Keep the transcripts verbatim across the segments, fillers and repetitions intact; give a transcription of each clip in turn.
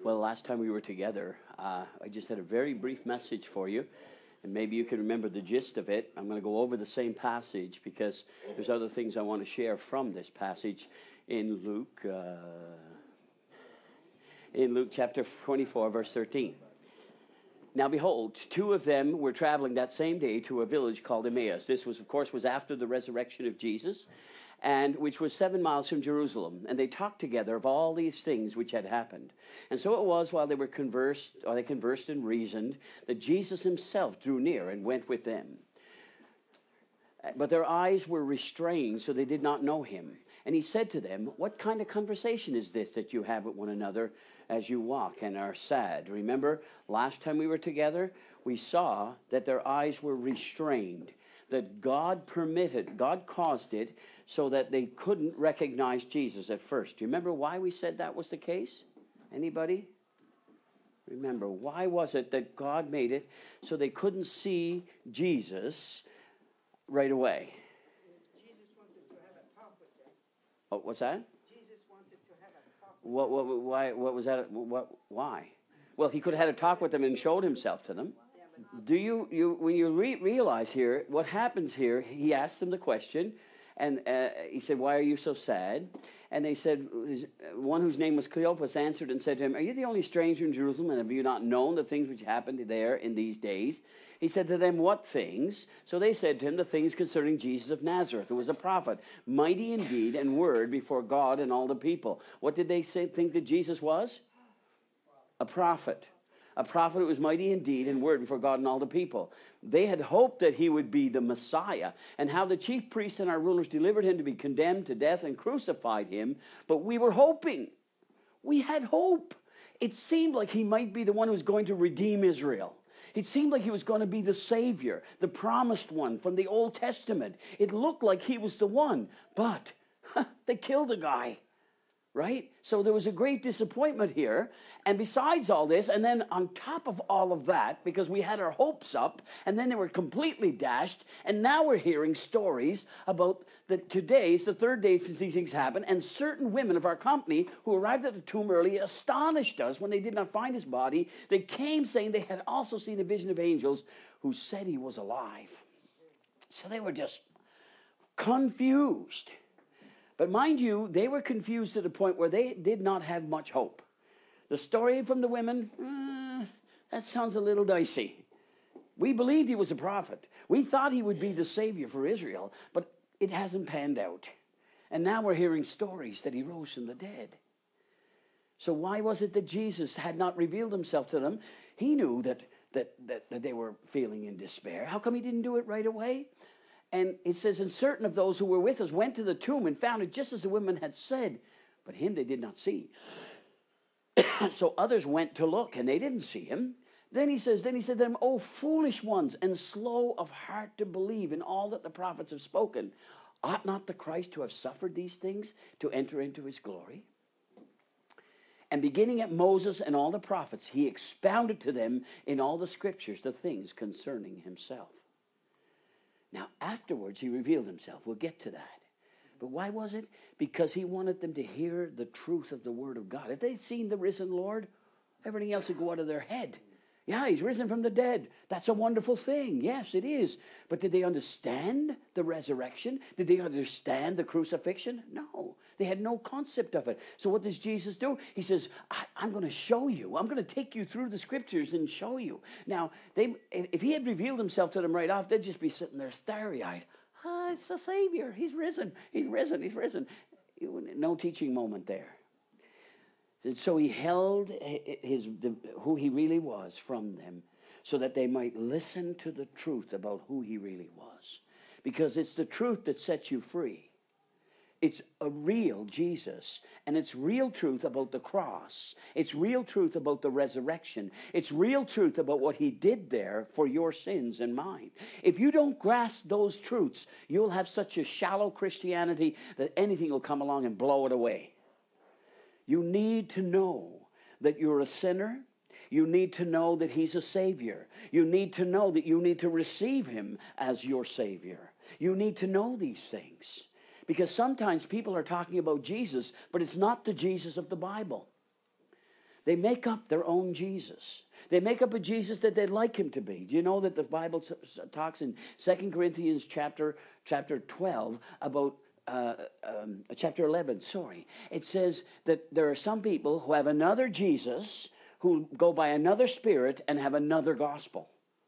Well, last time we were together, uh, I just had a very brief message for you, and maybe you can remember the gist of it. I'm going to go over the same passage because there's other things I want to share from this passage in Luke, uh, in Luke chapter twenty-four, verse thirteen. Now, behold, two of them were traveling that same day to a village called Emmaus. This was, of course, was after the resurrection of Jesus, and which was seven miles from Jerusalem. And they talked together of all these things which had happened. And so it was while they were conversed, or they conversed and reasoned, that Jesus himself drew near and went with them. But their eyes were restrained, so they did not know him. And he said to them, "What kind of conversation is this that you have with one another as you walk and are sad?" Remember, last time we were together, we saw that their eyes were restrained, that God permitted, God caused it so that they couldn't recognize Jesus at first. Do you remember why we said that was the case? Anybody? Remember, why was it that God made it so they couldn't see Jesus right away? Jesus wanted to have a talk with them. Oh, what's that? Jesus wanted to have a talk with What, what, why, what was that? What, why? Well, he could have had a talk with them and showed himself to them. Do you, you when you re- realize here, what happens here, he asked them the question, and uh, he said, "Why are you so sad?" And they said, one whose name was Cleopas answered and said to him, "Are you the only stranger in Jerusalem, and have you not known the things which happened there in these days?" He said to them, "What things?" So they said to him, "The things concerning Jesus of Nazareth, who was a prophet, mighty in deed and word before God and all the people." What did they say, think that Jesus was? A prophet. A prophet who was mighty in deed and word before God and all the people. They had hoped that he would be the Messiah, and how the chief priests and our rulers delivered him to be condemned to death and crucified him. But we were hoping. We had hope. It seemed like he might be the one who was going to redeem Israel. It seemed like he was going to be the Savior, the promised one from the Old Testament. It looked like he was the one, but huh, they killed the guy. Right? So there was a great disappointment here. And besides all this, and then on top of all of that, because we had our hopes up, and then they were completely dashed, and now we're hearing stories about that today's the third day since these things happened, and certain women of our company who arrived at the tomb early astonished us when they did not find his body. They came saying they had also seen a vision of angels who said he was alive. So they were just confused. But mind you, they were confused to the point where they did not have much hope. The story from the women, uh, that sounds a little dicey. We believed he was a prophet. We thought he would be the Savior for Israel, but it hasn't panned out. And now we're hearing stories that he rose from the dead. So why was it that Jesus had not revealed himself to them? He knew that, that, that, that they were feeling in despair. How come he didn't do it right away? And it says, and certain of those who were with us went to the tomb and found it just as the women had said, but him they did not see. So others went to look, and they didn't see him. Then he says, then he said to them, "O foolish ones, and slow of heart to believe in all that the prophets have spoken. Ought not the Christ to have suffered these things to enter into his glory?" And beginning at Moses and all the prophets, he expounded to them in all the scriptures the things concerning himself. Now, afterwards, he revealed himself. We'll get to that. But why was it? Because he wanted them to hear the truth of the word of God. If they'd seen the risen Lord, everything else would go out of their head. Yeah, he's risen from the dead. That's a wonderful thing. Yes, it is. But did they understand the resurrection? Did they understand the crucifixion? No. They had no concept of it. So what does Jesus do? He says, I, I'm going to show you. I'm going to take you through the scriptures and show you. Now, they, if he had revealed himself to them right off, they'd just be sitting there starry-eyed. Ah, it's the Savior. He's risen. He's risen. He's risen. No teaching moment there. And so he held his, the, who he really was from them so that they might listen to the truth about who he really was. Because it's the truth that sets you free. It's a real Jesus, and it's real truth about the cross. It's real truth about the resurrection. It's real truth about what he did there for your sins and mine. If you don't grasp those truths, you'll have such a shallow Christianity that anything will come along and blow it away. You need to know that you're a sinner. You need to know that he's a Savior. You need to know that you need to receive him as your Savior. You need to know these things. Because sometimes people are talking about Jesus, but it's not the Jesus of the Bible. They make up their own Jesus. They make up a Jesus that they'd like him to be. Do you know that the Bible talks in Second Corinthians chapter chapter twelve about uh, um, chapter eleven? Sorry, it says that there are some people who have another Jesus, who go by another spirit and have another gospel.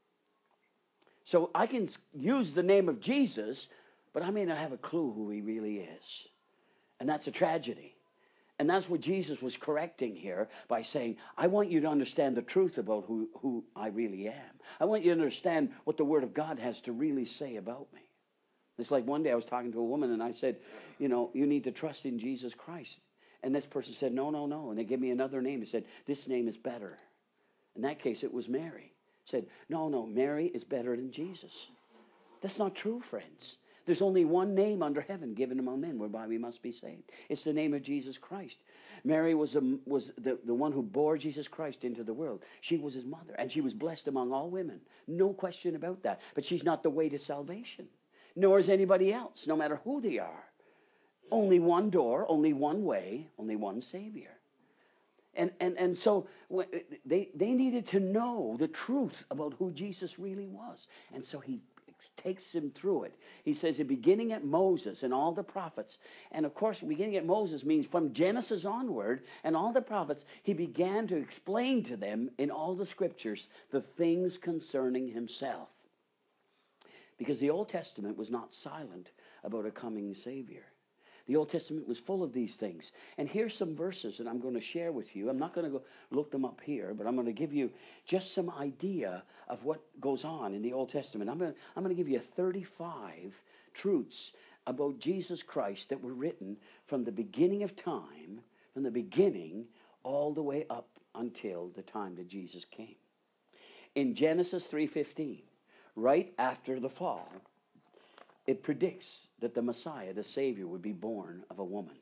So I can use the name of Jesus, but I may not have a clue who he really is, and that's a tragedy. And that's what Jesus was correcting here by saying, I want you to understand the truth about who, who I really am. I want you to understand what the Word of God has to really say about me. It's like one day I was talking to a woman and I said, you know, you need to trust in Jesus Christ. And this person said, no, no, no. And they gave me another name. They said, this name is better. In that case, it was Mary. Said, no, no, Mary is better than Jesus. That's not true, friends. There's only one name under heaven given among men whereby we must be saved. It's the name of Jesus Christ. Mary was, a, was the, the one who bore Jesus Christ into the world. She was his mother, and she was blessed among all women. No question about that. But she's not the way to salvation, nor is anybody else, no matter who they are. Only one door, only one way, only one Savior. And, and, and so they, they needed to know the truth about who Jesus really was. And so he takes him through it. He says, beginning at Moses and all the prophets. And of course, beginning at Moses means from Genesis onward and all the prophets, he began to explain to them in all the scriptures the things concerning himself. Because the Old Testament was not silent about a coming Savior. The Old Testament was full of these things. And here's some verses that I'm going to share with you. I'm not going to go look them up here, but I'm going to give you just some idea of what goes on in the Old Testament. I'm going to, I'm going to give you thirty-five truths about Jesus Christ that were written from the beginning of time, from the beginning all the way up until the time that Jesus came. In Genesis three fifteen, right after the fall, it predicts that the Messiah, the Savior, would be born of a woman.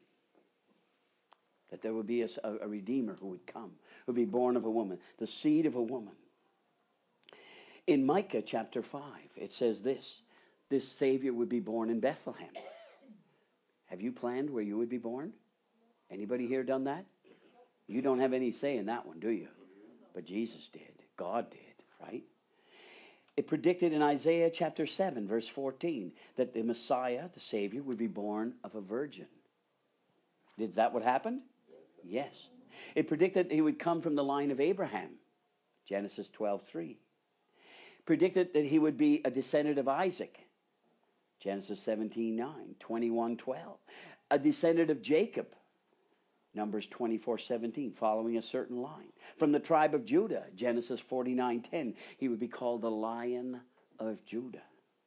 That there would be a, a Redeemer who would come, who would be born of a woman, the seed of a woman. In Micah chapter five, it says this, this Savior would be born in Bethlehem. Have you planned where you would be born? Anybody here done that? You don't have any say in that one, do you? But Jesus did. God did, right? It predicted in Isaiah chapter seven, verse fourteen, that the Messiah, the Savior, would be born of a virgin. Is that what happened? Yes. It predicted he would come from the line of Abraham, Genesis twelve three. Predicted that he would be a descendant of Isaac, Genesis seventeen nine, twenty-one twelve. A descendant of Jacob, Numbers twenty-four seventeen, following a certain line. From the tribe of Judah, Genesis forty-nine ten, he would be called the Lion of Judah.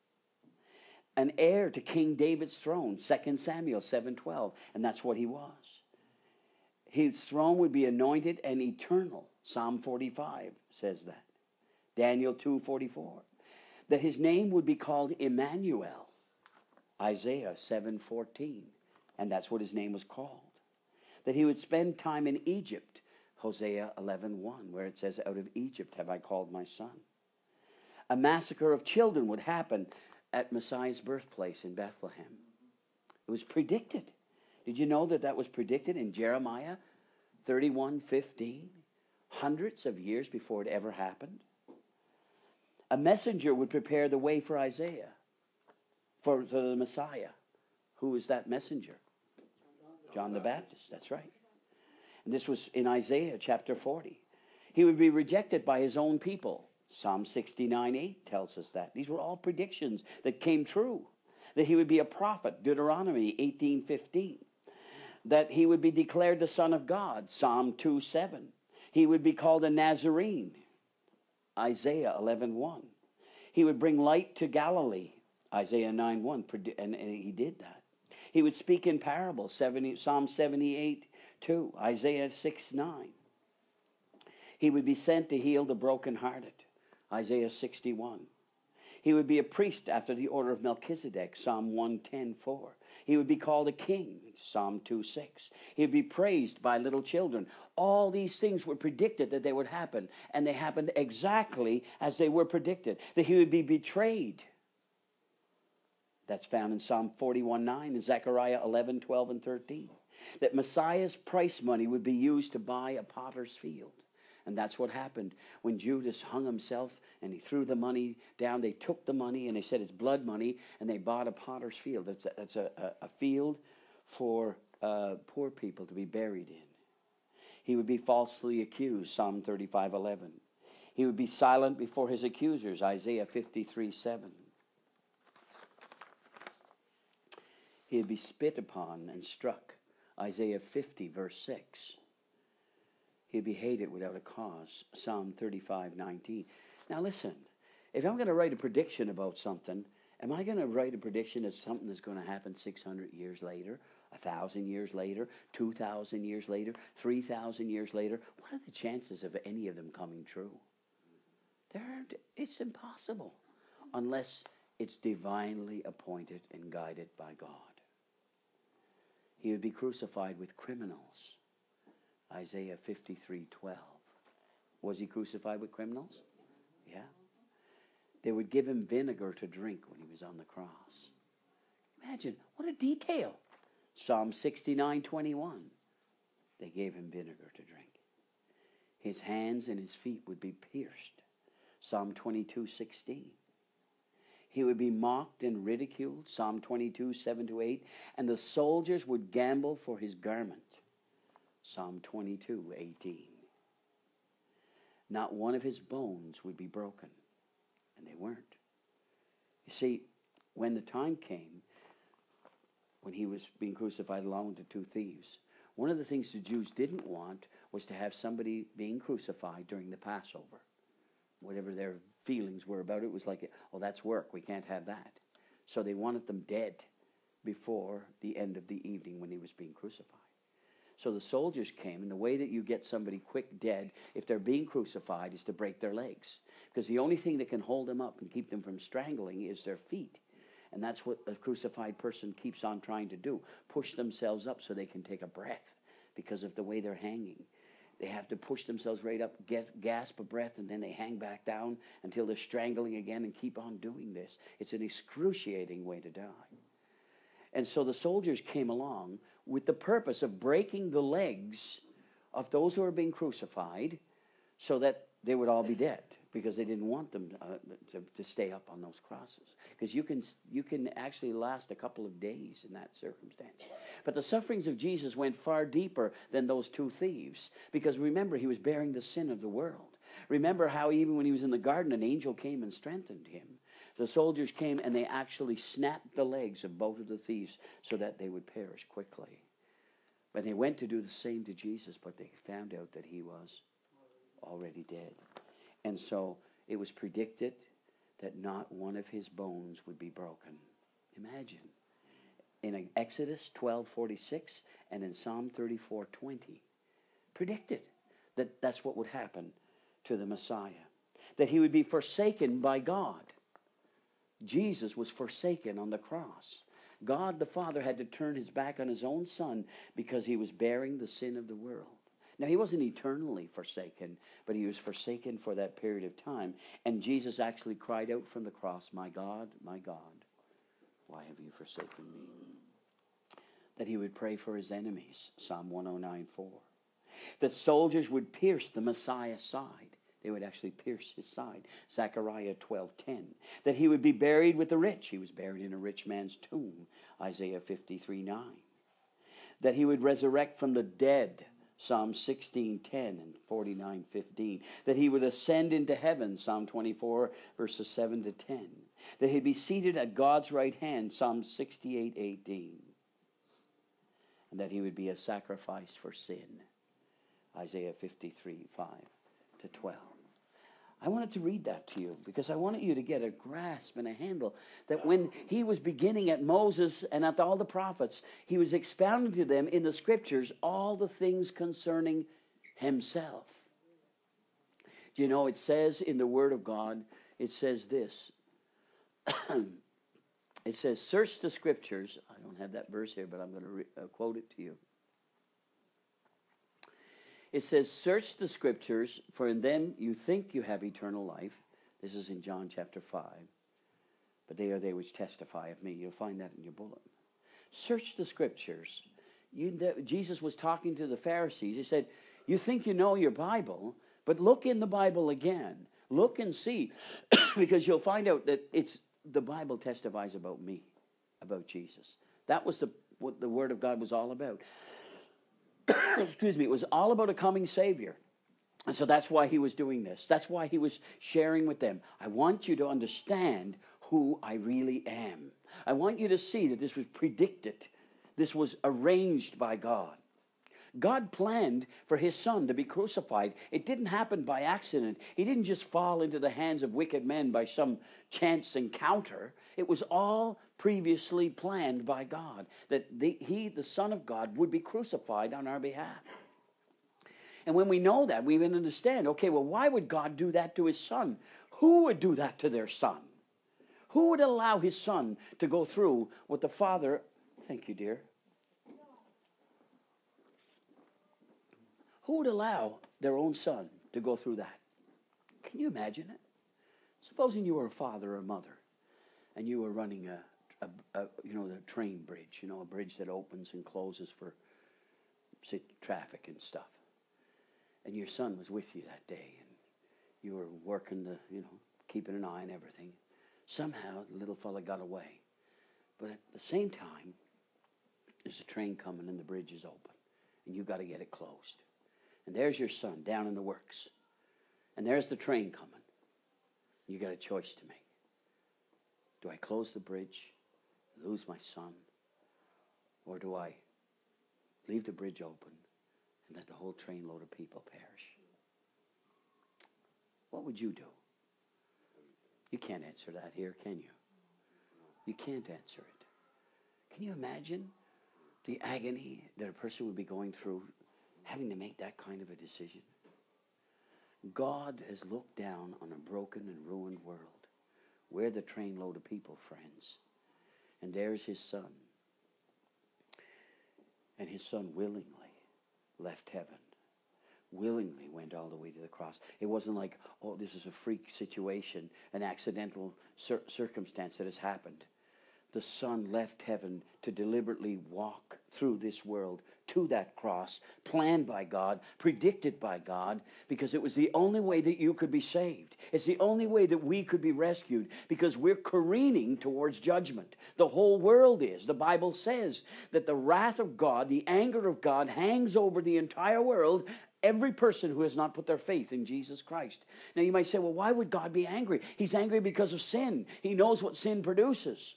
An heir to King David's throne, Second Samuel seven twelve, and that's what he was. His throne would be anointed and eternal, Psalm forty-five says that. Daniel two forty-four, that his name would be called Emmanuel, Isaiah seven fourteen, and that's what his name was called. That he would spend time in Egypt, Hosea eleven one, where it says, out of Egypt have I called my son. A massacre of children would happen at Messiah's birthplace in Bethlehem. It was predicted. Did you know that that was predicted in Jeremiah thirty-one fifteen, hundreds of years before it ever happened? A messenger would prepare the way for Isaiah, for, for the Messiah. Who was that messenger? John the Baptist, that's right. And this was in Isaiah chapter forty. He would be rejected by his own people. Psalm sixty-nine eight tells us that. These were all predictions that came true. That he would be a prophet, Deuteronomy eighteen fifteen. That he would be declared the Son of God, Psalm two seven. He would be called a Nazarene, Isaiah eleven one. He would bring light to Galilee, Isaiah nine one, and he did that. He would speak in parables, Psalm seventy-eight two, Isaiah six nine. He would be sent to heal the brokenhearted, Isaiah sixty-one. He would be a priest after the order of Melchizedek, Psalm one ten four. He would be called a king, Psalm two six. He would be praised by little children. All these things were predicted that they would happen, and they happened exactly as they were predicted. That he would be betrayed. That's found in Psalm forty-one nine and Zechariah eleven twelve and thirteen. That Messiah's price money would be used to buy a potter's field. And that's what happened when Judas hung himself and he threw the money down. They took the money and they said it's blood money, and they bought a potter's field. It's a, it's a, a field for uh, poor people to be buried in. He would be falsely accused, Psalm thirty-five eleven. He would be silent before his accusers, Isaiah fifty-three seven. He would be spit upon and struck, Isaiah fifty verse six. He'd be hated without a cause, Psalm thirty-five nineteen. Now listen, if I'm going to write a prediction about something, am I going to write a prediction as something that's going to happen six hundred years later, one thousand years later, two thousand years later, three thousand years later? What are the chances of any of them coming true? There aren't, it's impossible unless it's divinely appointed and guided by God. He would be crucified with criminals, Isaiah fifty-three twelve. Was he crucified with criminals? Yeah. They would give him vinegar to drink when he was on the cross. Imagine, what a detail. Psalm sixty-nine twenty-one. They gave him vinegar to drink. His hands and his feet would be pierced. Psalm twenty-two sixteen. He would be mocked and ridiculed. Psalm twenty-two seven to eight. And the soldiers would gamble for his garment. Psalm twenty-two eighteen. Not one of his bones would be broken. And they weren't. You see, when the time came, when he was being crucified along with the two thieves, one of the things the Jews didn't want was to have somebody being crucified during the Passover. Whatever their feelings were about it was like, oh, that's work. We can't have that. So they wanted them dead before the end of the evening when he was being crucified. So the soldiers came, and the way that you get somebody quick dead if they're being crucified is to break their legs. Because the only thing that can hold them up and keep them from strangling is their feet. And that's what a crucified person keeps on trying to do. Push themselves up so they can take a breath because of the way they're hanging. They have to push themselves right up, get, gasp a breath, and then they hang back down until they're strangling again and keep on doing this. It's an excruciating way to die. And so the soldiers came along with the purpose of breaking the legs of those who are being crucified so that they would all be dead, because they didn't want them uh, to, to stay up on those crosses. Because you can, you can actually last a couple of days in that circumstance. But the sufferings of Jesus went far deeper than those two thieves. Because remember, he was bearing the sin of the world. Remember how even when he was in the garden, an angel came and strengthened him. The soldiers came and they actually snapped the legs of both of the thieves so that they would perish quickly. But they went to do the same to Jesus, but they found out that he was already dead. And so it was predicted that not one of his bones would be broken. Imagine. In Exodus twelve forty-six and in Psalm thirty-four twenty, predicted that that's what would happen to the Messiah. That he would be forsaken by God. Jesus was forsaken on the cross. God the Father had to turn his back on his own Son because he was bearing the sin of the world. Now, he wasn't eternally forsaken, but he was forsaken for that period of time. And Jesus actually cried out from the cross, "My God, my God, why have you forsaken me?" That he would pray for his enemies, Psalm one oh nine four. That soldiers would pierce the Messiah's side. They would actually pierce his side, Zechariah twelve ten. That he would be buried with the rich. He was buried in a rich man's tomb, Isaiah fifty-three nine. That he would resurrect from the dead, Psalm sixteen ten and forty-nine fifteen. That he would ascend into heaven, Psalm twenty-four, verses seven to ten. That he'd be seated at God's right hand, Psalm sixty-eight eighteen. And that he would be a sacrifice for sin, Isaiah fifty-three five to twelve. I wanted to read that to you because I wanted you to get a grasp and a handle that when he was beginning at Moses and at all the prophets, he was expounding to them in the scriptures all the things concerning himself. Do you know, it says in the Word of God, it says this. It says, search the scriptures. I don't have that verse here, but I'm going to re- uh, quote it to you. It says, search the scriptures, for in them you think you have eternal life. This is in John chapter five. But they are they which testify of me. You'll find that in your bulletin. Search the scriptures. You, the, Jesus was talking to the Pharisees. He said, you think you know your Bible, but look in the Bible again. Look and see, because you'll find out that it's the Bible testifies about me, about Jesus. That was the what the Word of God was all about. Excuse me. It was all about a coming Savior. And so that's why he was doing this. That's why he was sharing with them. I want you to understand who I really am. I want you to see that this was predicted. This was arranged by God. God planned for his son to be crucified. It didn't happen by accident. He didn't just fall into the hands of wicked men by some chance encounter. It was all previously planned by God, that the, he, the Son of God, would be crucified on our behalf. And when we know that, we even understand, okay, well, why would God do that to his son? Who would do that to their son? Who would allow his son to go through what the father... Thank you, dear. Who would allow their own son to go through that? Can you imagine it? Supposing you were a father or a mother, and you were running a, a, a you know, the train bridge, you know, a bridge that opens and closes for say, traffic and stuff. And your son was with you that day, and you were working the, you know, keeping an eye on everything. Somehow the little fella got away. But at the same time, there's a train coming and the bridge is open, and you've got to get it closed. And there's your son down in the works. And there's the train coming. You got a choice to make. Do I close the bridge, lose my son, or do I leave the bridge open and let the whole trainload of people perish? What would you do? You can't answer that here, can you? You can't answer it. Can you imagine the agony that a person would be going through having to make that kind of a decision? God has looked down on a broken and ruined world. We're the trainload of people, friends. And there's his son. And his son willingly left heaven. Willingly went all the way to the cross. It wasn't like, oh, this is a freak situation, an accidental cir- circumstance that has happened. The son left heaven to deliberately walk through this world to that cross, planned by God, predicted by God, because it was the only way that you could be saved. It's the only way that we could be rescued, because we're careening towards judgment. The whole world is. The Bible says that the wrath of God, the anger of God, hangs over the entire world, every person who has not put their faith in Jesus Christ. Now you might say, well, why would God be angry? He's angry because of sin. He knows what sin produces.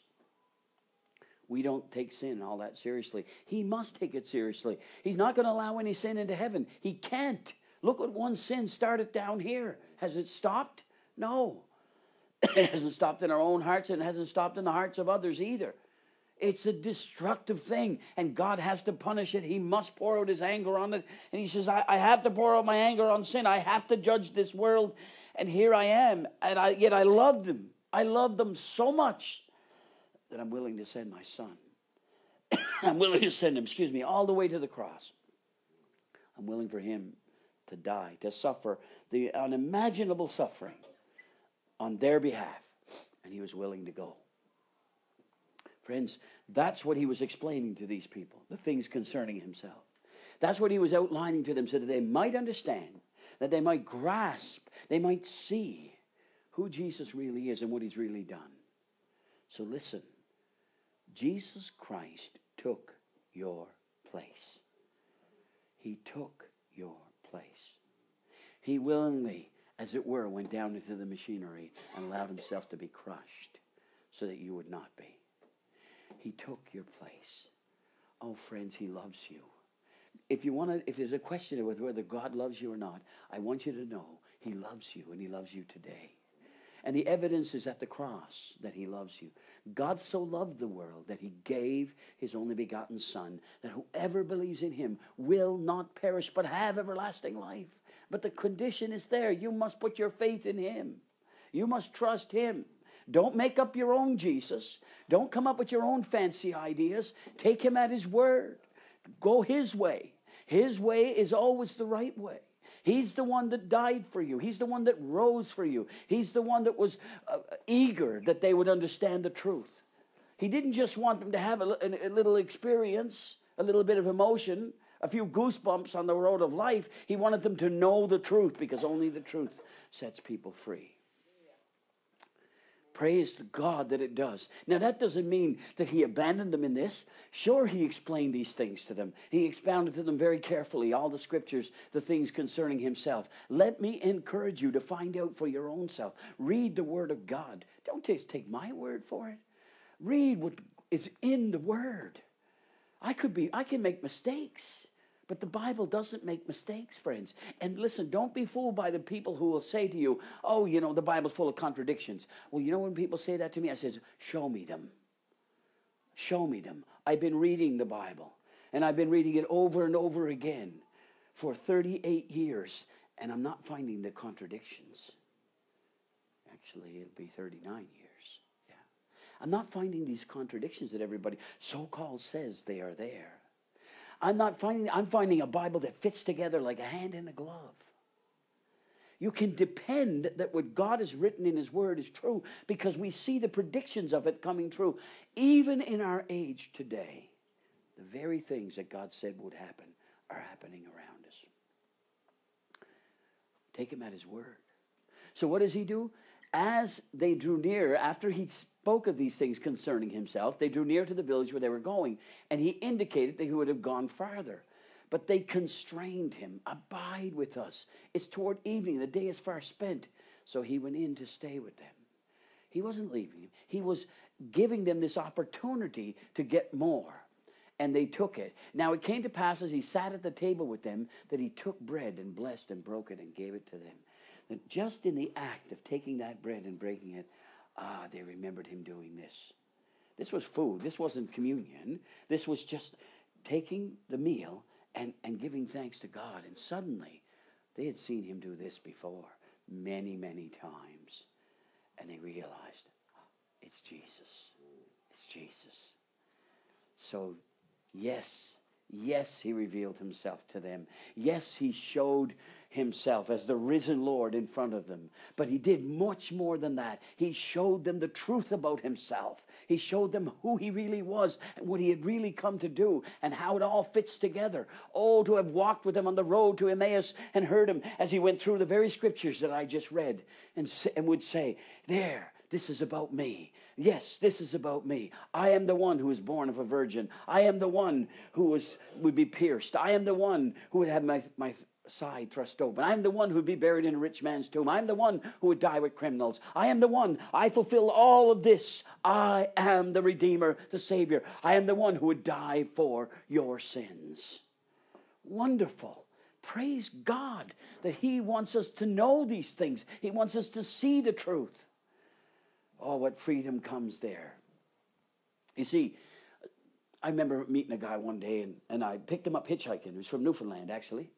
We don't take sin all that seriously. He must take it seriously. He's not going to allow any sin into heaven. He can't. Look what one sin started down here. Has it stopped? No. It hasn't stopped in our own hearts, and it hasn't stopped in the hearts of others either. It's a destructive thing, and God has to punish it. He must pour out his anger on it. And he says, I, I have to pour out my anger on sin. I have to judge this world. And here I am. And I, yet I love them. I love them so much that I'm willing to send my son. I'm willing to send him, excuse me, all the way to the cross. I'm willing for him to die, to suffer the unimaginable suffering on their behalf. And he was willing to go. Friends, that's what he was explaining to these people, the things concerning himself. That's what he was outlining to them so that they might understand, that they might grasp, they might see who Jesus really is and what he's really done. So listen. Jesus Christ took your place. He took your place. He willingly, as it were, went down into the machinery and allowed himself to be crushed so that you would not be. He took your place. Oh, friends, he loves you. If you want to, if there's a question of whether God loves you or not, I want you to know he loves you, and he loves you today. And the evidence is at the cross that he loves you. God so loved the world that he gave his only begotten Son, that whoever believes in him will not perish but have everlasting life. But the condition is there. You must put your faith in him. You must trust him. Don't make up your own Jesus. Don't come up with your own fancy ideas. Take him at his word. Go his way. His way is always the right way. He's the one that died for you. He's the one that rose for you. He's the one that was uh, eager that they would understand the truth. He didn't just want them to have a, a, a little experience, a little bit of emotion, a few goosebumps on the road of life. He wanted them to know the truth, because only the truth sets people free. Praise God that it does. Now, that doesn't mean that he abandoned them in this. Sure, he explained these things to them. He expounded to them very carefully all the scriptures, the things concerning himself. Let me encourage you to find out for your own self. Read the Word of God. Don't just take my word for it. Read what is in the Word. I could be, I can make mistakes. But the Bible doesn't make mistakes, friends. And listen, don't be fooled by the people who will say to you, oh, you know, the Bible's full of contradictions. Well, you know when people say that to me, I says, show me them. Show me them. I've been reading the Bible, and I've been reading it over and over again for thirty-eight years, and I'm not finding the contradictions. Actually, it'll be thirty-nine years. Yeah. I'm not finding these contradictions that everybody so-called says they are there. I'm not finding, I'm finding a Bible that fits together like a hand in a glove. You can depend that what God has written in his word is true, because we see the predictions of it coming true. Even in our age today, the very things that God said would happen are happening around us. Take him at his word. So what does he do? As they drew near, after he spoke of these things concerning himself, they drew near to the village where they were going, and he indicated that he would have gone farther. But they constrained him. Abide with us. It's toward evening. The day is far spent. So he went in to stay with them. He wasn't leaving him. He was giving them this opportunity to get more. And they took it. Now it came to pass as he sat at the table with them that he took bread and blessed and broke it and gave it to them. That just in the act of taking that bread and breaking it, ah, they remembered him doing this. This was food. This wasn't communion. This was just taking the meal and, and giving thanks to God. And suddenly, they had seen him do this before, many, many times. And they realized, oh, it's Jesus. It's Jesus. So, yes, yes, he revealed himself to them. Yes, he showed himself as the risen Lord in front of them. But he did much more than that. He showed them the truth about himself. He showed them who he really was and what he had really come to do and how it all fits together. Oh, to have walked with him on the road to Emmaus and heard him as he went through the very scriptures that I just read, and, and would say, there, this is about me. Yes, this is about me. I am the one who was born of a virgin. I am the one who was would be pierced. I am the one who would have my, my side thrust open. I am the one who would be buried in a rich man's tomb. I am the one who would die with criminals. I am the one. I fulfill all of this. I am the Redeemer, the Savior. I am the one who would die for your sins. Wonderful. Praise God that he wants us to know these things. He wants us to see the truth. Oh, what freedom comes there. You see, I remember meeting a guy one day, and, and I picked him up hitchhiking. He was from Newfoundland, actually.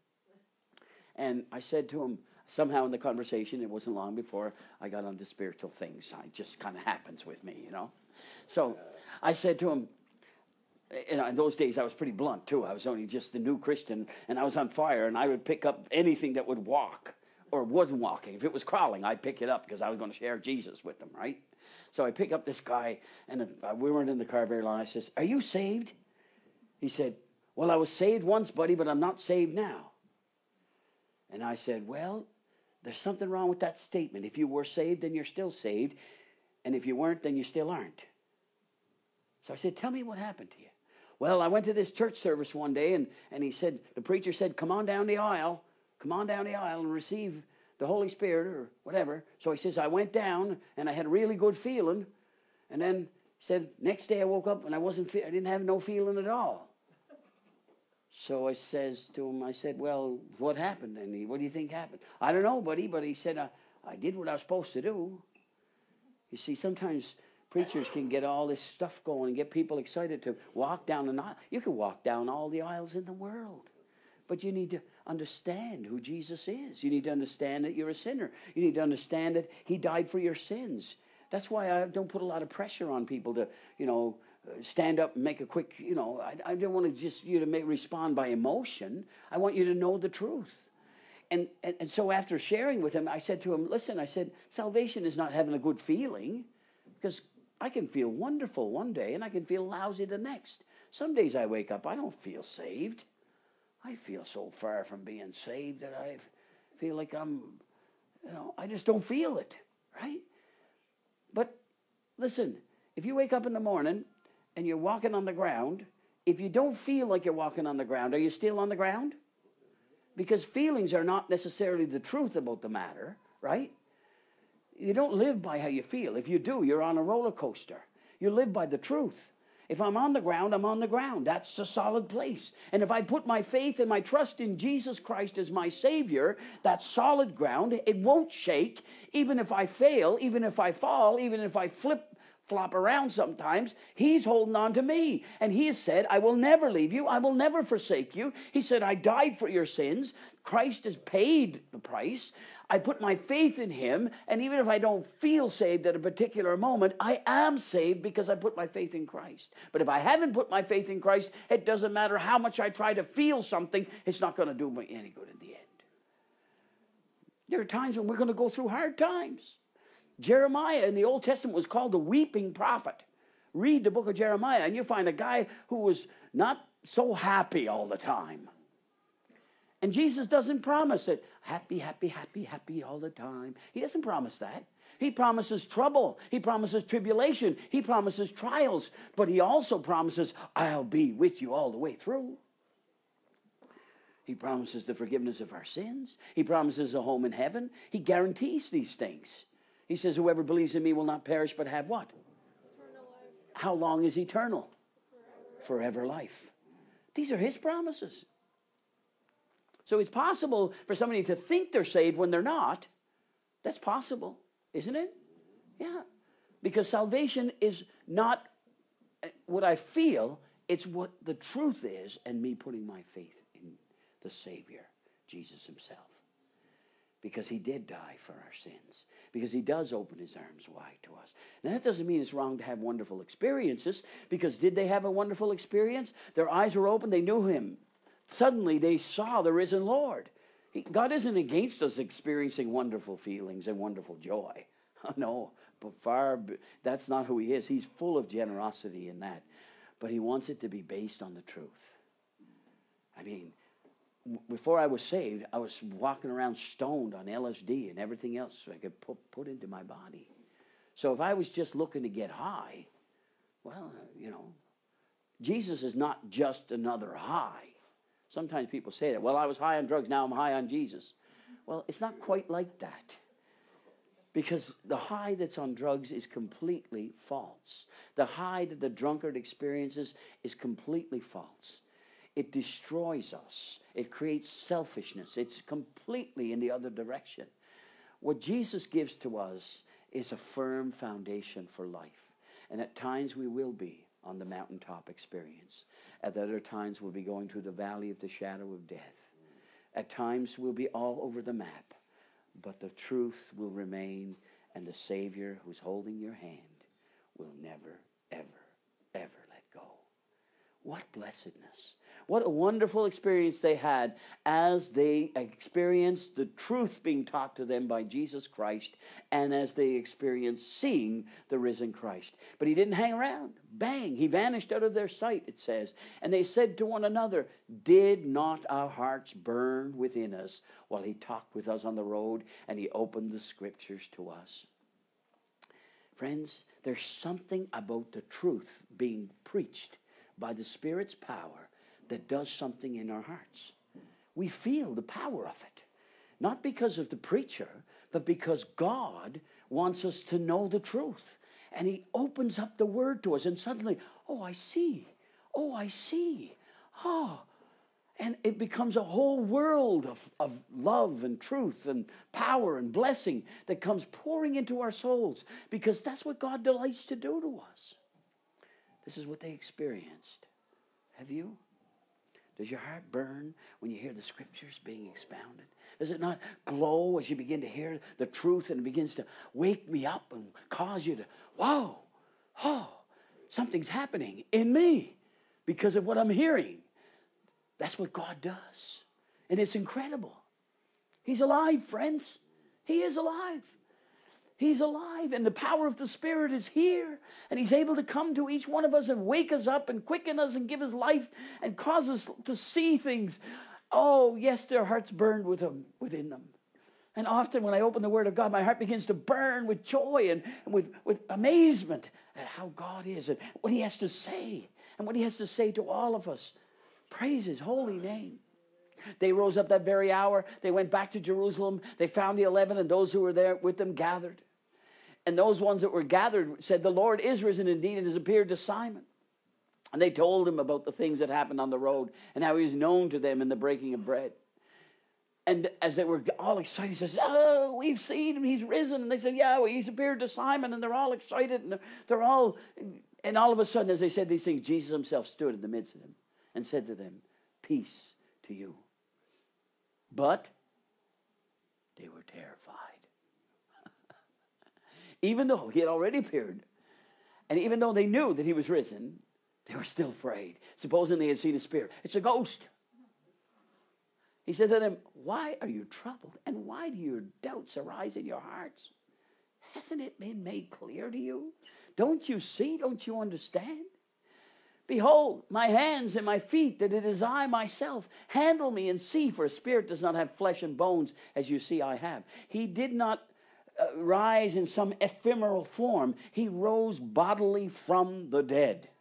And I said to him, somehow in the conversation, it wasn't long before I got onto spiritual things. It just kind of happens with me, you know. So I said to him, you know, in those days I was pretty blunt too. I was only just a new Christian, and I was on fire, and I would pick up anything that would walk or wasn't walking. If it was crawling, I'd pick it up because I was going to share Jesus with them, right? So I pick up this guy, and uh, we weren't in the car very long. I says, are you saved? He said, well, I was saved once, buddy, but I'm not saved now. And I said, well, there's something wrong with that statement. If you were saved, then you're still saved. And if you weren't, then you still aren't. So I said, tell me what happened to you. Well, I went to this church service one day, and, and he said, the preacher said, come on down the aisle. Come on down the aisle and receive the Holy Spirit or whatever. So he says, I went down, and I had a really good feeling. And then he said, next day I woke up, and I wasn't. Fe- I didn't have no feeling at all. So I says to him, I said, well, what happened? And he, what do you think happened? I don't know, buddy, but he said, I, I did what I was supposed to do. You see, sometimes preachers can get all this stuff going and get people excited to walk down an aisle. You can walk down all the aisles in the world. But you need to understand who Jesus is. You need to understand that you're a sinner. You need to understand that he died for your sins. That's why I don't put a lot of pressure on people to, you know, stand up and make a quick, you know, I, I don't want to just you to make, respond by emotion. I want you to know the truth. And, and and so after sharing with him, I said to him, listen, I said, salvation is not having a good feeling, because I can feel wonderful one day and I can feel lousy the next. Some days I wake up, I don't feel saved. I feel so far from being saved that I feel like I'm, you know, I just don't feel it, right? But listen, if you wake up in the morning and you're walking on the ground, if you don't feel like you're walking on the ground, are you still on the ground? Because feelings are not necessarily the truth about the matter, right? You don't live by how you feel. If you do, you're on a roller coaster. You live by the truth. If I'm on the ground, I'm on the ground. That's a solid place. And if I put my faith and my trust in Jesus Christ as my Savior, that's solid ground. It won't shake. Even if I fail, even if I fall, even if I flip, flop around sometimes, He's holding on to me. And He has said, I will never leave you. I will never forsake you. He said, I died for your sins. Christ has paid the price. I put my faith in Him, and even if I don't feel saved at a particular moment, I am saved because I put my faith in Christ. But if I haven't put my faith in Christ, it doesn't matter how much I try to feel something, it's not going to do me any good in the end. There are times when we're going to go through hard times. Jeremiah in the Old Testament was called the weeping prophet. Read the book of Jeremiah, and you find a guy who was not so happy all the time. And Jesus doesn't promise it. Happy, happy, happy, happy all the time. He doesn't promise that. He promises trouble. He promises tribulation. He promises trials. But He also promises, I'll be with you all the way through. He promises the forgiveness of our sins. He promises a home in heaven. He guarantees these things. He says, whoever believes in me will not perish but have what? Eternal life. How long is eternal? Forever. Forever life. These are His promises. So it's possible for somebody to think they're saved when they're not. That's possible, isn't it? Yeah. Because salvation is not what I feel, it's what the truth is, and me putting my faith in the Savior, Jesus Himself. Because He did die for our sins. Because He does open His arms wide to us. Now that doesn't mean it's wrong to have wonderful experiences, because did they have a wonderful experience? Their eyes were open, they knew Him. Suddenly they saw the risen Lord. He, God isn't against us experiencing wonderful feelings and wonderful joy. No, but far, that's not who He is. He's full of generosity in that. But He wants it to be based on the truth. I mean, before I was saved, I was walking around stoned on L S D and everything else I could put, put into my body. So if I was just looking to get high, well, you know, Jesus is not just another high. Sometimes people say that. Well, I was high on drugs, now I'm high on Jesus. Well, it's not quite like that. Because the high that's on drugs is completely false. The high that the drunkard experiences is completely false. It destroys us. It creates selfishness. It's completely in the other direction. What Jesus gives to us is a firm foundation for life. And at times we will be on the mountaintop experience. At other times we'll be going through the valley of the shadow of death. At times we'll be all over the map. But the truth will remain, and the Savior who's holding your hand will never, ever, ever let go. What blessedness. What a wonderful experience they had as they experienced the truth being taught to them by Jesus Christ, and as they experienced seeing the risen Christ. But He didn't hang around. Bang, He vanished out of their sight, it says. And they said to one another, did not our hearts burn within us while He talked with us on the road and He opened the Scriptures to us? Friends, there's something about the truth being preached by the Spirit's power that does something in our hearts. We feel the power of it. Not because of the preacher, but because God wants us to know the truth. And He opens up the Word to us, and suddenly, oh, I see. Oh, I see. Oh. And it becomes a whole world of, of love and truth and power and blessing that comes pouring into our souls, because that's what God delights to do to us. This is what they experienced. Have you? Does your heart burn when you hear the Scriptures being expounded? Does it not glow as you begin to hear the truth, and it begins to wake me up and cause you to, wow, oh, something's happening in me because of what I'm hearing? That's what God does. And it's incredible. He's alive, friends. He is alive. He's alive, and the power of the Spirit is here. And He's able to come to each one of us and wake us up and quicken us and give us life and cause us to see things. Oh, yes, their hearts burned with Him, within them. And often when I open the Word of God, my heart begins to burn with joy and, and with, with amazement at how God is and what He has to say and what He has to say to all of us. Praise His holy name. They rose up that very hour. They went back to Jerusalem. They found the eleven, and those who were there with them gathered. And those ones that were gathered said, the Lord is risen indeed and has appeared to Simon. And they told him about the things that happened on the road and how He was known to them in the breaking of bread. And as they were all excited, He says, oh, we've seen Him, He's risen. And they said, yeah, well, He's appeared to Simon. And they're all excited. And they're all, and all of a sudden, as they said these things, Jesus Himself stood in the midst of them and said to them, peace to you. But they were terrified. Even though He had already appeared, and even though they knew that He was risen, they were still afraid, supposing they had seen a spirit. It's a ghost. He said to them, why are you troubled? And why do your doubts arise in your hearts? Hasn't it been made clear to you? Don't you see? Don't you understand? Behold, my hands and my feet, that it is I myself. Handle me and see, for a spirit does not have flesh and bones, as you see I have. He did not uh, rise in some ephemeral form. He rose bodily from the dead.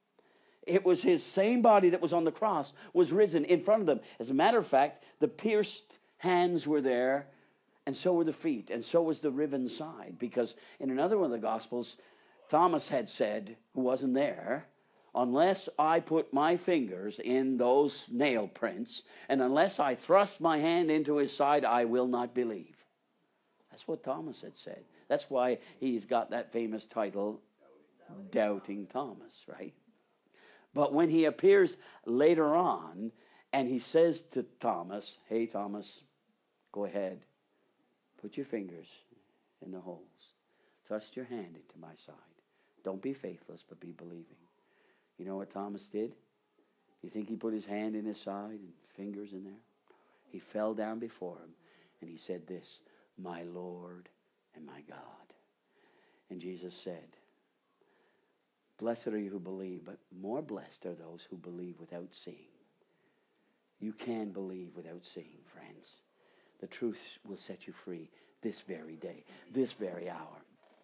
It was His same body that was on the cross was risen in front of them. As a matter of fact, the pierced hands were there, and so were the feet, and so was the riven side. Because in another one of the Gospels, Thomas had said, who wasn't there, unless I put my fingers in those nail prints, and unless I thrust my hand into His side, I will not believe. That's what Thomas had said. That's why he's got that famous title, Doubting Thomas, right? But when He appears later on, and He says to Thomas, hey, Thomas, go ahead. Put your fingers in the holes. Thrust your hand into my side. Don't be faithless, but be believing. You know what Thomas did? You think he put his hand in his side and fingers in there? He fell down before Him, and he said this, my Lord and my God. And Jesus said, blessed are you who believe, but more blessed are those who believe without seeing. You can believe without seeing, friends. The truth will set you free this very day, this very hour.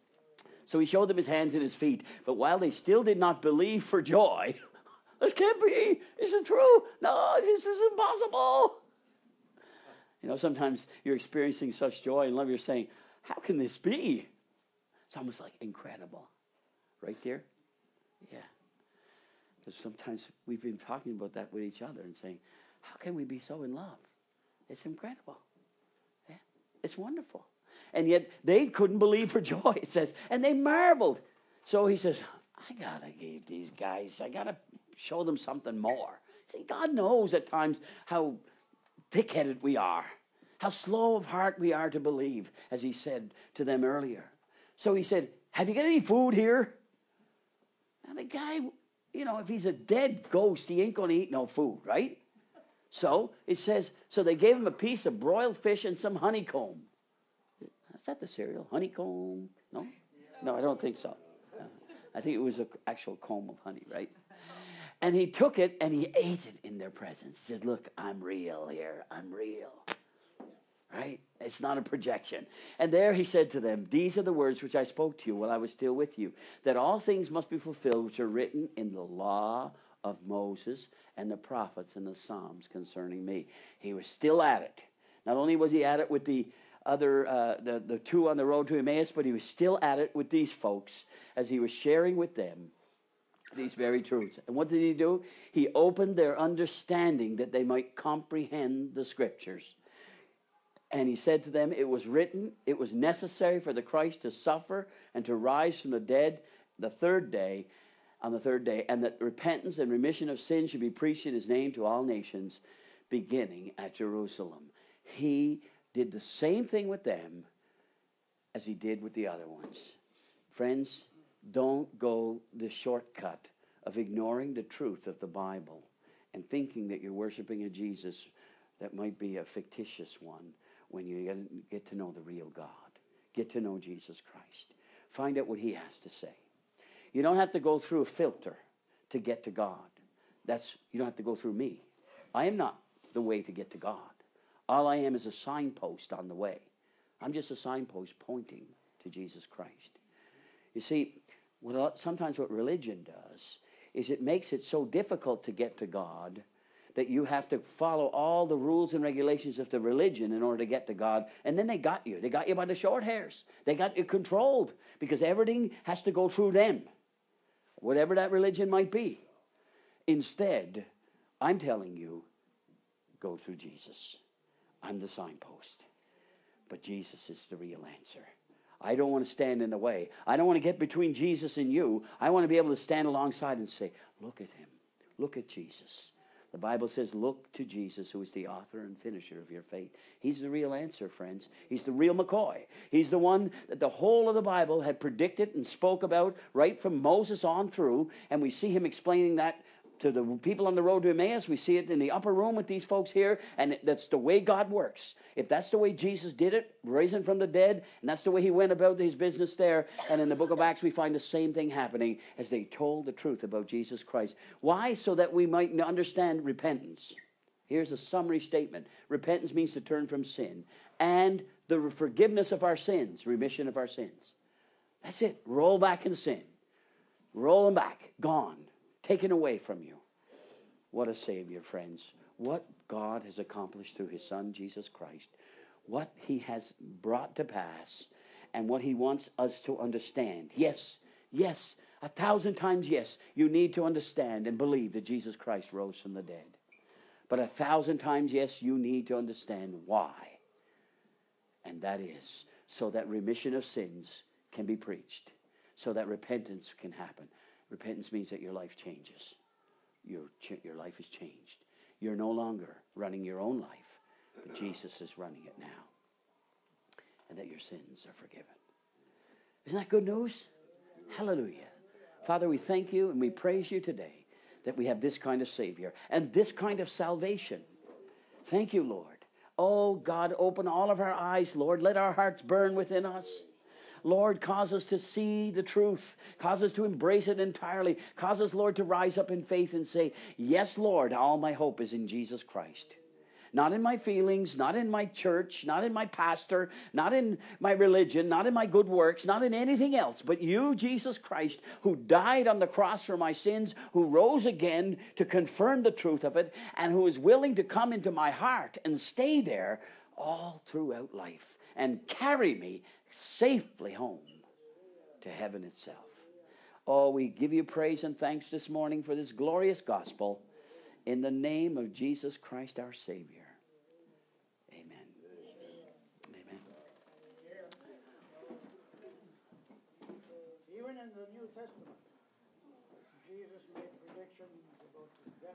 So He showed them His hands and His feet, but while they still did not believe for joy, this can't be, is it true? No, this is impossible. You know, sometimes you're experiencing such joy and love, you're saying, how can this be? It's almost like incredible. Right there? Yeah. Because sometimes we've been talking about that with each other and saying, how can we be so in love? It's incredible. Yeah. It's wonderful. And yet they couldn't believe for joy, it says. And they marveled. So He says, I got to give these guys, I got to show them something more. See, God knows at times how thick-headed we are, how slow of heart we are to believe, as He said to them earlier. So He said, have you got any food here? Now the guy, you know, if he's a dead ghost, he ain't going to eat no food, right? So it says, so they gave him a piece of broiled fish and some honeycomb. Is that the cereal? Honeycomb? No? No, I don't think so. No. I think it was an actual comb of honey, right? And He took it and He ate it in their presence. He said, look, I'm real here. I'm real. Right? It's not a projection. And there He said to them, these are the words which I spoke to you while I was still with you, that all things must be fulfilled which are written in the law of Moses and the prophets and the Psalms concerning me. He was still at it. Not only was He at it with the other, uh, the, the two on the road to Emmaus, but He was still at it with these folks as He was sharing with them these very truths. And what did He do? He opened their understanding that they might comprehend the Scriptures. And He said to them, it was written, it was necessary for the Christ to suffer and to rise from the dead the third day, on the third day, and that repentance and remission of sin should be preached in His name to all nations, beginning at Jerusalem. He did the same thing with them as He did with the other ones. Friends, don't go the shortcut of ignoring the truth of the Bible and thinking that you're worshiping a Jesus that might be a fictitious one when you get to know the real God. Get to know Jesus Christ. Find out what he has to say. You don't have to go through a filter to get to God. That's, you don't have to go through me. I am not the way to get to God. All I am is a signpost on the way. I'm just a signpost pointing to Jesus Christ. You see, what, sometimes what religion does is it makes it so difficult to get to God that you have to follow all the rules and regulations of the religion in order to get to God. And then they got you. They got you by the short hairs. They got you controlled because everything has to go through them, whatever that religion might be. Instead, I'm telling you, go through Jesus. I'm the signpost. But Jesus is the real answer. I don't want to stand in the way. I don't want to get between Jesus and you. I want to be able to stand alongside and say, look at him. Look at Jesus. The Bible says, look to Jesus, who is the author and finisher of your faith. He's the real answer, friends. He's the real McCoy. He's the one that the whole of the Bible had predicted and spoke about right from Moses on through. And we see him explaining that to the people on the road to Emmaus. We see it in the upper room with these folks here. And that's the way God works. If that's the way Jesus did it, raising from the dead, and that's the way he went about his business there. And in the book of Acts, we find the same thing happening as they told the truth about Jesus Christ. Why? So that we might understand repentance. Here's a summary statement. Repentance means to turn from sin. And the forgiveness of our sins, remission of our sins. That's it. Roll back into sin. Roll them back. Gone. Taken away from you. What a Savior, friends. What God has accomplished through his Son, Jesus Christ. What he has brought to pass. And what he wants us to understand. Yes, yes, a thousand times yes. You need to understand and believe that Jesus Christ rose from the dead. But a thousand times yes, you need to understand why. And that is so that remission of sins can be preached. So that repentance can happen. Repentance means that your life changes. Your, your life is changed. You're no longer running your own life, but Jesus is running it now. And that your sins are forgiven. Isn't that good news? Hallelujah. Father, we thank you and we praise you today that we have this kind of Savior and this kind of salvation. Thank you, Lord. Oh, God, open all of our eyes, Lord. Let our hearts burn within us. Lord, cause us to see the truth. Cause us to embrace it entirely. Cause us, Lord, to rise up in faith and say, yes, Lord, all my hope is in Jesus Christ. Not in my feelings, not in my church, not in my pastor, not in my religion, not in my good works, not in anything else, but you, Jesus Christ, who died on the cross for my sins, who rose again to confirm the truth of it, and who is willing to come into my heart and stay there all throughout life and carry me safely home to heaven itself. Oh, we give you praise and thanks this morning for this glorious gospel in the name of Jesus Christ our Savior. Amen. Amen. Even in the New Testament, Jesus made predictions about the death